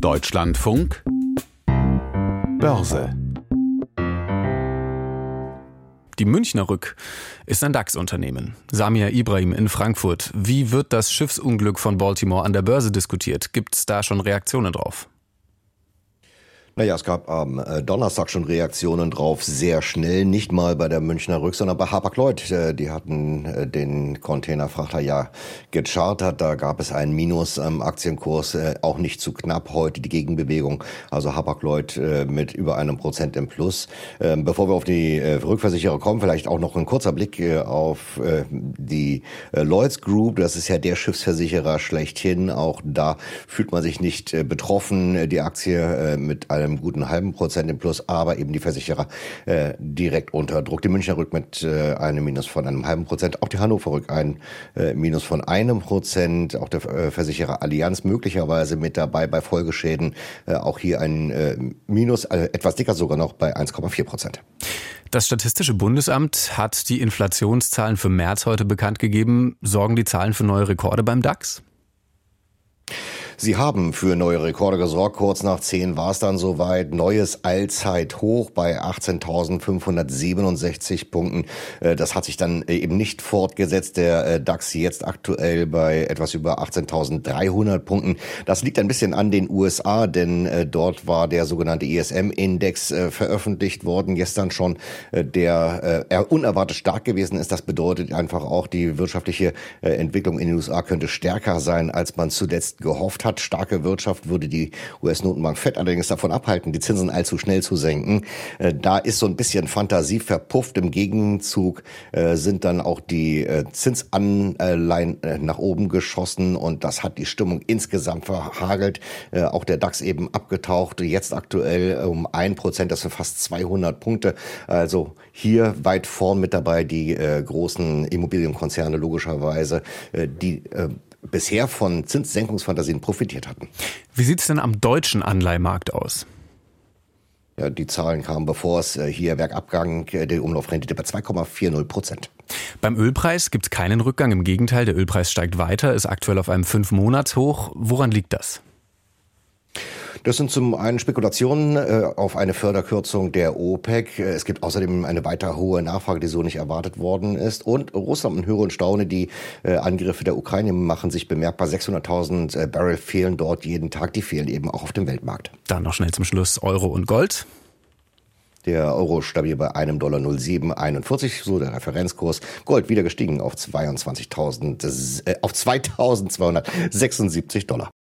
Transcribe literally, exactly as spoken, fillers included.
Deutschlandfunk Börse. Die Münchner Rück ist ein DAX-Unternehmen. Samir Ibrahim in Frankfurt. Wie wird das Schiffsunglück von Baltimore an der Börse diskutiert? Gibt es da schon Reaktionen drauf? Naja, es gab am Donnerstag schon Reaktionen drauf, sehr schnell, nicht mal bei der Münchner Rück, sondern bei Hapag-Lloyd. Die hatten den Containerfrachter ja gechartert, da gab es einen Minus am Aktienkurs, auch nicht zu knapp heute die Gegenbewegung, also Hapag-Lloyd mit über einem Prozent im Plus. Bevor wir auf die Rückversicherer kommen, vielleicht auch noch ein kurzer Blick auf die Lloyds Group, das ist ja der Schiffsversicherer schlechthin, auch da fühlt man sich nicht betroffen, die Aktie mit einem einem guten halben Prozent im Plus, aber eben die Versicherer äh, direkt unter Druck. Die Münchner Rück mit äh, einem Minus von einem halben Prozent, auch die Hannover Rück ein äh, Minus von einem Prozent, auch der äh, Versicherer Allianz möglicherweise mit dabei bei Folgeschäden, äh, auch hier ein äh, Minus, äh, etwas dicker sogar noch bei eins Komma vier Prozent. Das Statistische Bundesamt hat die Inflationszahlen für März heute bekannt gegeben. Sorgen die Zahlen für neue Rekorde beim DAX? Sie haben für neue Rekorde gesorgt. Kurz nach zehn war es dann soweit. Neues Allzeithoch bei achtzehntausendfünfhundertsiebenundsechzig Punkten. Das hat sich dann eben nicht fortgesetzt. Der DAX jetzt aktuell bei etwas über achtzehntausenddreihundert Punkten. Das liegt ein bisschen an den U S A, denn dort war der sogenannte I S M-Index veröffentlicht worden. Gestern schon, der unerwartet stark gewesen ist. Das bedeutet einfach auch, die wirtschaftliche Entwicklung in den U S A könnte stärker sein, als man zuletzt gehofft hat. Starke Wirtschaft würde die U S-Notenbank Fed allerdings davon abhalten, die Zinsen allzu schnell zu senken. Da ist so ein bisschen Fantasie verpufft. Im Gegenzug sind dann auch die Zinsanleihen nach oben geschossen und das hat die Stimmung insgesamt verhagelt. Auch der DAX eben abgetaucht, jetzt aktuell um ein Prozent, das sind fast zweihundert Punkte. Also hier weit vorn mit dabei die großen Immobilienkonzerne logischerweise, die bisher von Zinssenkungsfantasien profitiert hatten. Wie sieht es denn am deutschen Anleihemarkt aus? Ja, die Zahlen kamen, bevor es hier bergabgang, die Umlaufrendite bei zwei Komma vierzig Prozent. Beim Ölpreis gibt es keinen Rückgang, im Gegenteil, der Ölpreis steigt weiter, ist aktuell auf einem fünf Monats Hoch. Woran liegt das? Das sind zum einen Spekulationen äh, auf eine Förderkürzung der OPEC. Es gibt außerdem eine weiter hohe Nachfrage, die so nicht erwartet worden ist. Und Russland und Höre und Staune, die äh, Angriffe der Ukraine machen sich bemerkbar. sechshunderttausend äh, Barrel fehlen dort jeden Tag. Die fehlen eben auch auf dem Weltmarkt. Dann noch schnell zum Schluss Euro und Gold. Der Euro stabil bei einem Dollar null Komma sieben einundvierzig, so der Referenzkurs. Gold wieder gestiegen auf zweiundzwanzigtausend, äh, auf zweitausendzweihundertsechsundsiebzig Dollar.